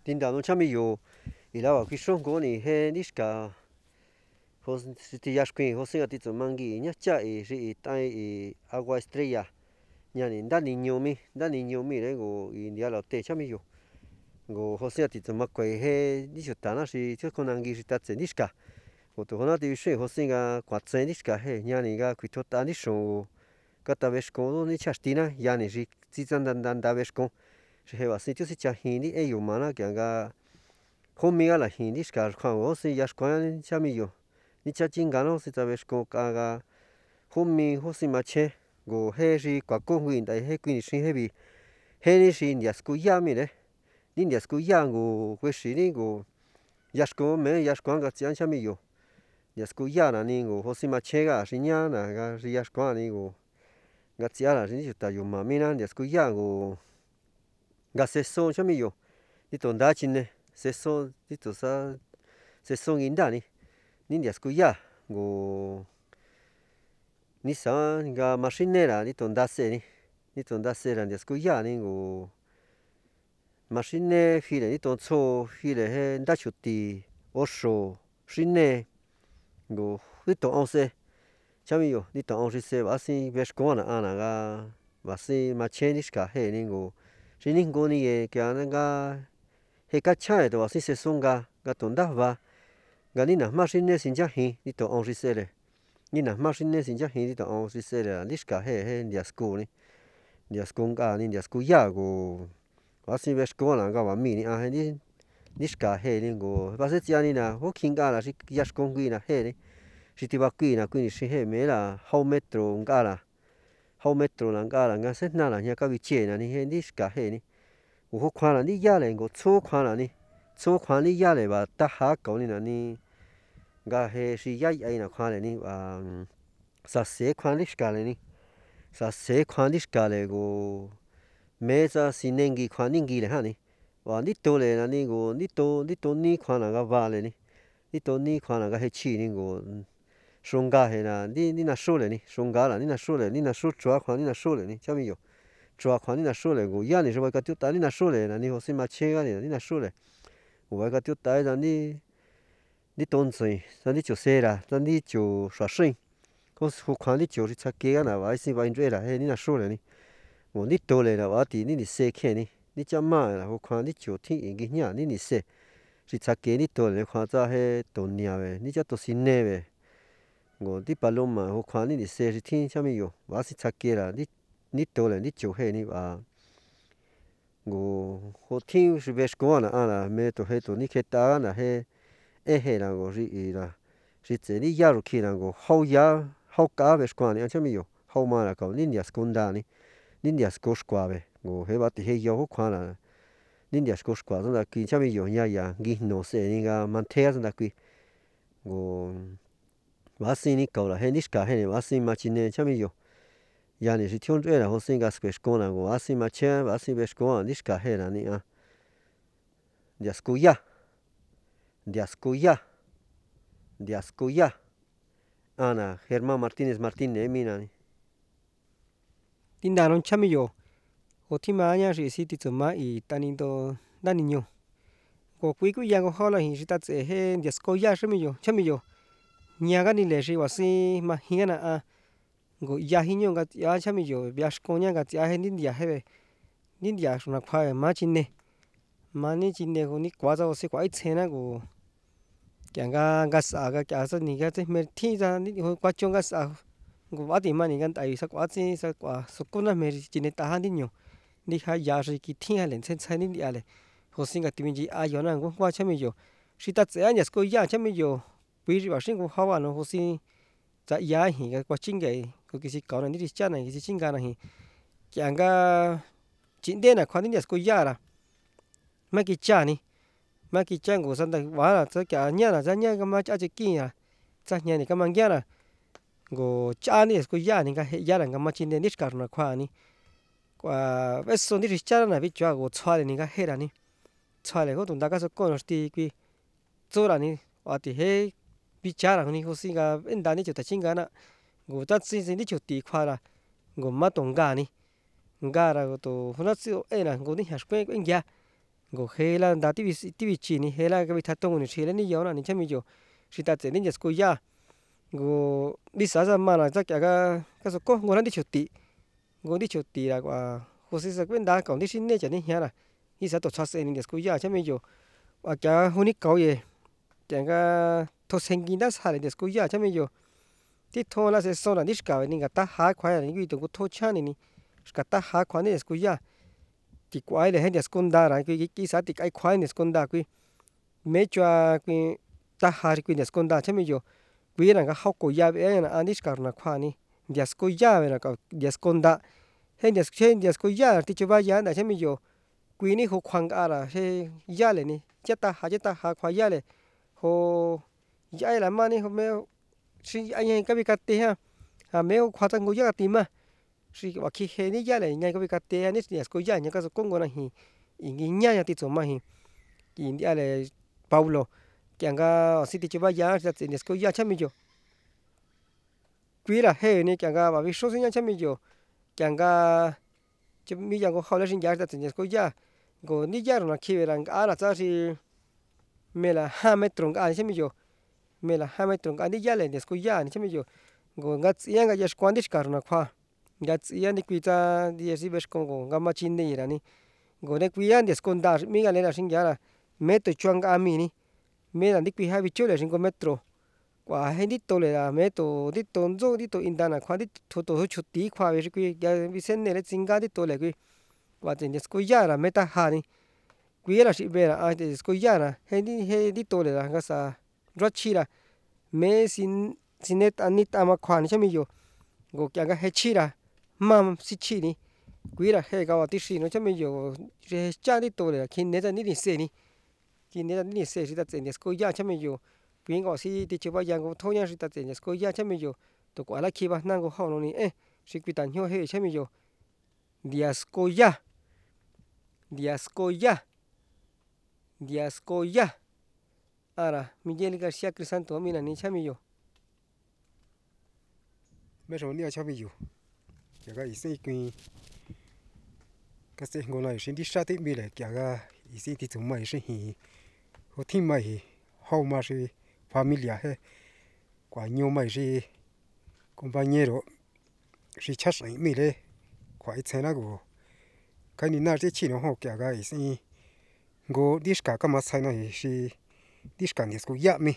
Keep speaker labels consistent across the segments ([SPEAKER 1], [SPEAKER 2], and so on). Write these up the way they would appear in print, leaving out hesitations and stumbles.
[SPEAKER 1] Tin đào nó chăm yo ila cái sông của này he niska hos ti yashquin hosinga ti mangi nya cha ri tai agua estrella nya ni nda niño mi re go india la te chăm yo go hosinga ti makwe he ni chutana si chu konangi si ta tse niska go to hona ti she hosinga kwa tse niska he nya ni ga kwito ta ni sho kata veshko ni chastina ya ni ri ti da veshko he va si tu si cha hi ni e yo mana kya ga homiga la hin diska kwan si yashkwan chamillo ni chachinga no si sabes ko kaga homi hosi mache go heri kwa konguin dai he kwini shin hebi heri shin yasku yamire ni yasku yango kweshi ni go yashko me yashkwan ga tsian chamillo yasku yana ni go hosi mache ga shinya na ga yashkwan ni go ga tsiara ni juta yo mamina yasku yango ga seso chamillo ni tonda chine seso dito sa seso indani ni skuya go ni sa ga machinera ni tonda se ni tonda sera ni skuya ni go machine file ni tonso file he nda chuti osho shine go dito onse chamiyo ni to onse se va si veshkona ana ga va si macheni ska he ni go shini go ni e kya nga he ka cha to va si se songa ga tonda va ganina machine sin ja hi ni to onse se le ni na machine sin ja hi ni to onse se le ni ska he ndia sko ni skonga ni ndia skuya go va si veshkona ga va mi ni a he ni ska he ni go va se tia ni na ho kinga la si ya skongi na he ni si ti va qui na quindi si he me la how metro ngala how metro la ngala nga se na la nya ka vi che na ni he ni ska he ni ho khwa la ni ya le go cho khwa la ni cho khwa ni ya le ba ta ha ko ni na ni ga he si ya ai na khwa le ni ba sa se khwa ni ska le ni sa se khwa ni ska le go me sa sinengi khwa ni ngi le ha ni wa ni to le na ni go ni to ni khwa la ga va le ni to ni khwa la ga he chi ni go shonga he na ni na sho le ni shonga la ni na sho le ni na sho chua khwa ni na sho le ni cha mi yo chua khwa ni na sho le go ya ni ba ka tu ta ni na sho le na ni ho si ma che ga ni na sho le go ka tu ta da ni ton zui sa ni chu se ra sa ni chu shwa shin ko hu khwa ni chu ri cha ke ga na ba si ba in re la he ni na sho le ni go ni to le la ba ti ni se khe ni cha ma la ho khwa ni chu thi in gi nya ni se ri cha ke ni to le khwa za he to nia ve ni cha to sin ne ve go di paloma ho khwa ni se ri thi cha mi yo ba si cha ke la ni to le ni chu he ni ba go ho thi si ve sko na ala me to he to ni ke ta na he e he la go ri la ri che ni ya ru ki la go ho ya ho ka ve sko ni cha mi yo ho ma la ko ni ya skunda ni ya sko skwa ve go he ba ti he yo ho khwa la ni ya sko skwa so da ki cha mi yo ya gi no se ni ga man the so da ki go va si ni ko la he ni ska he ni va si ma chi ne cha mi yo ya ni si thion re la ho sin ga sque sko la go va si ma che va si ve sko ni ska he la ni a ya skuya Ana Germán Martínez Martínez mi na ni
[SPEAKER 2] tin đào nó chăm yo o thi mà nha sĩ si ti ma i tani to da niño ko kui ku ya ko hola hi ta tse he ya sko ya shmi yo chami yo nya ga ni le shi wa si ma hi na a go ya hi nyo ga ya chami yo ya sko nya ga ya he ni ya he ni ya su na khwa ma chin ne ma ni chin ne go ni kwa za o se kwa i che na go kya ga sa ga kya sa ni ga te me thi za ni ho kwa chong ga sa go wa ti ma ni gan tai sa kwa chi sa kwa su ku na me chin ne ta ha ni nyo ni ha ya shi ki thi ha len chen chen ni ya le ho sin ga ti min ji a yo na go kwa chami yo shi ta tse ya sko ya chami yo wi ri ba shin go ha wa no ho si za ya hi ga kwa ching ge ko ki si ka na ni ri cha na ki si ching ga na hi kya ga chin de na kwa ni sko ya ra ma ki cha ni ma ki cha go san da wa la za kya nya la za nya ga ma cha chi ki ya za nya ni ka ma gya la go cha ni sko ya ni ga he ya la ga ma chin de ni ska na kwa ni kwa ve so ni ri cha na vi chwa go chwa ni ga he ra ni chwa le go tun da ga so ko no sti ki zo ra ni wa ti he vi cha ra ni ho si ga en da ni chu ta ching ga na go ta si ni chu ti kwa la go ma tong ga ni ga ra go to hu na si o e na go ni ha skwe en ya go hela da tivi chini hela cái bị thắt tung này hela ni gió ni chăm mình chỉ ta chỉ nên just coi ya go đi xa ra mà là chắc cái số có ngồi đi chụp tị ngồi đi chụp tị là quả hồ sơ sắc bên đá còn đi xin nên chỉ nên nhá là đi xa tổ thoát xe nên just coi ya chăm mình và cái hôm nay câu gì chẳng cái thô sinh kinh đã xài just coi ya chăm mình tí thô là sẽ sau là đi cả nên cái ta há khoai là những cái tụng thô chán này cái ta há khoai nên just coi ya thì quái là hết just con đá là cái sao thì cái khoai just con đá mấy cho cái ta há cái just con đá chăm mình quý là cái học của ya bé là anh đi cả là khoa ni just coi ya là cái just con đá hết just coi ya thì cho bây giờ là chăm mình quý ni học khoang à là hay yaเลยนี่chết ta há khoai yaเลยhồ ya là mà ni hồ mấy si anh em cái bị cắt tê ha mấy khoa tăng ngồi ya tìm mà si và khi hè ni yaเลยไงcái bị cắt tê ni just coi ya nhá cái số con gọi là hi ý nhá thì chỗ mà hi ý ya là Paulo chẳng có si thì cho bây giờ thì just coi ya chăm mình quý là hè ni chẳng có và vì số sinh chăm mình chẳng có chứ mi chẳng có học lên sinh ra thì just coi ya go ni ya rồi khi về rằng à là sao thì mẹ là 2 mét anh chăm mình mẹ là 2 mét anh đi ya lên just coi ya ni chăm mình go ngắt yang cái just quan đi cả nó khoa ngắt yang ni quý ta đi si bes con go ngắm mà chín này là ni go ne quý yang just con đã mi cái này là sinh ra là mét tôi chuang cái mi ni mẹ là đi quý hai vị chỗ là sinh có metro quả hay đi tổ là mẹ tổ đi tổ chỗ đi tổ in là khoa đi tổ chút tí khoa về quý cái vi sen này là sinh ra đi tổ là quý quả thì just coi ya là mẹ ta hà ni quý là sĩ về là ai thì coi ya là hay đi tổ là cái sao rất chi là mẹ xin xin net anh nít ama khoa ni chăm mình go cái hay chi là mam si chi ni quý là hay cái tí xí nó chăm mình rồi cha đi tổ là khi nét là nít xe ni khi nét là nít xe thì ta chỉ just coi ya chăm mình quý ngõ si thì chưa bao giờ có thôi nha thì ta chỉ just coi ya chăm mình tổ quả là khi mà năng có học nó ni sĩ quý tận hiếu hay chăm mình Diascoya Diascoya ara Miguel García Crisanto mina ni chami
[SPEAKER 3] mấy rồi nia cho bây giờ cái gì cái gì ngồi lại xin đi sát tới mi lại cái gì thì chúng mày sẽ hi hồ thiên mày hậu mà sẽ familia he quả nhiều mày sẽ cũng bao nhiêu rồi sẽ chắc sẽ mi đấy quả ít thế nào cũng cái này nào sẽ chỉ nó học cái gì go đi cả cái mà sai này sẽ đi cả nhiều cái gì mi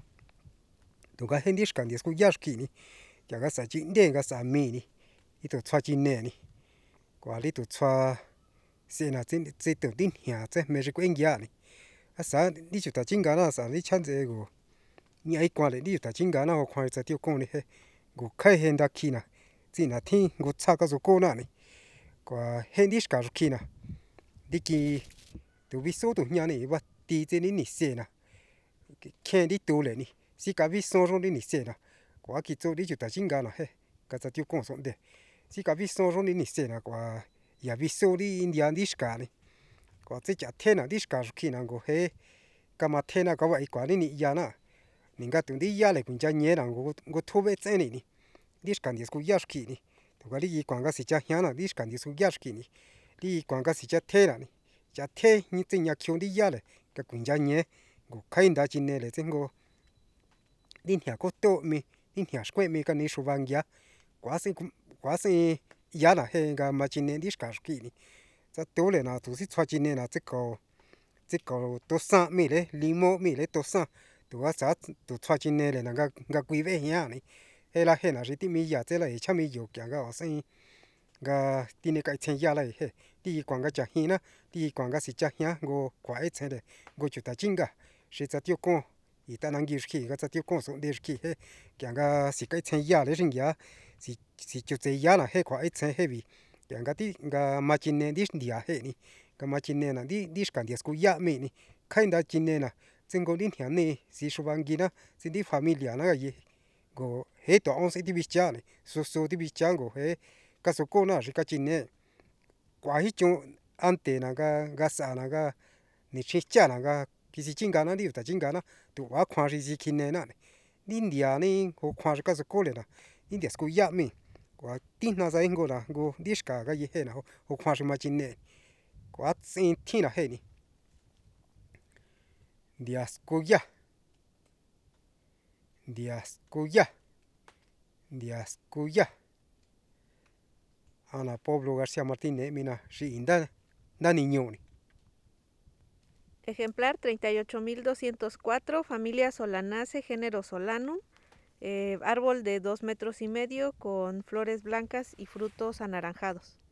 [SPEAKER 3] tụi cái đi cả nhiều cái gì kì ni cái sao chỉ đen cái sao mi ni ít tụi xoa chỉ nè ni quả đi tụi xoa sẽ là chỉ tụi tin nhà chứ mấy cái gì ni sao đi chụp ta chính cái nào sao đi chăn cái go như ai qua lại đi chụp ta chính cái nào khoai cho tiêu công này go khai hiện đã kỹ na chỉ là thiên go xa cái số cô na ni quả hiện đi cả kỹ na đi kỹ tụi vi số tụi nhà này bắt đi trên đi xe na khen đi tụi này ni chỉ cả vi số rồi đi xe na quả kỹ chỗ đi chụp ta chính cái nào he cái cho tiêu công xong đấy chỉ cả vi số rồi đi xe na quả ya vi số đi India đi cả ni quả chỉ chả thế nào đi cả kỹ na go he cái mà thế nào có vậy quả đi ya na mình cái tụi đi ya lại cũng chả nhớ nào go thu về trên này đi cả đi số ya kỹ ni tụi cái đi quảng cái gì chả nhớ nào đi cả đi số ya kỹ ni đi quảng cái gì chả thế nào ni chả thế như thế nhà kêu đi ya lại cái cũng chả nhớ go khai đã chín này lại trên go đi nhà có tổ mi đi nhà quay mi cái này số vàng ya quá sinh ya là hay cái mà chín này đi cả kỹ ni cho tổ lại nào tụi sĩ cho chín này là chỉ có tổ sang mi đấy limo mi đấy tổ sang tụi cái sao tụi cho chín này là cái quý về nhà này hay là chỉ mi ya thế là chăm mi nhiều cái sinh cái tin này cái chuyện ya lại hay đi quảng cái chả hi na đi quảng cái gì chả hiá go quá ít thế đấy go chụp ta chính cả sẽ cho tiêu con ý ta năng ghi khi cái cho tiêu con sống để khi hay cái gì cái chuyện ya đấy sinh ya si chụp cái ya là hay quá ít thế hay vì cái tí cái mà chín này đi đi à hay ni cái mà chín này là đi cái đi school ya mi ni khai đã chín này là chính có đi nhà này si số vàng gì na si đi familia na cái gì go hết tổ ông sẽ đi biết cha này số đi biết cha go hết cái số cô na cái chín này quá ít chung anh tên là cái sao là cái ni chỉ cha là cái gì chính cái na đi ta chính cái na tụi quá khoan gì kia này nè đi nhà này họ khoan cái số cô này là đi địa school ya mi quá tin là sao go là go đi cái gì hết nào họ khoan mà chín này quá xin thiên là hết ni Diascoya. Diascoya. Diascoya. Ana Pablo García Martínez, mina, Shinda, Naniñoni.
[SPEAKER 4] Ejemplar 38.204, familia Solanaceae, género Solanum, árbol de 2,5 metros con flores blancas y frutos anaranjados.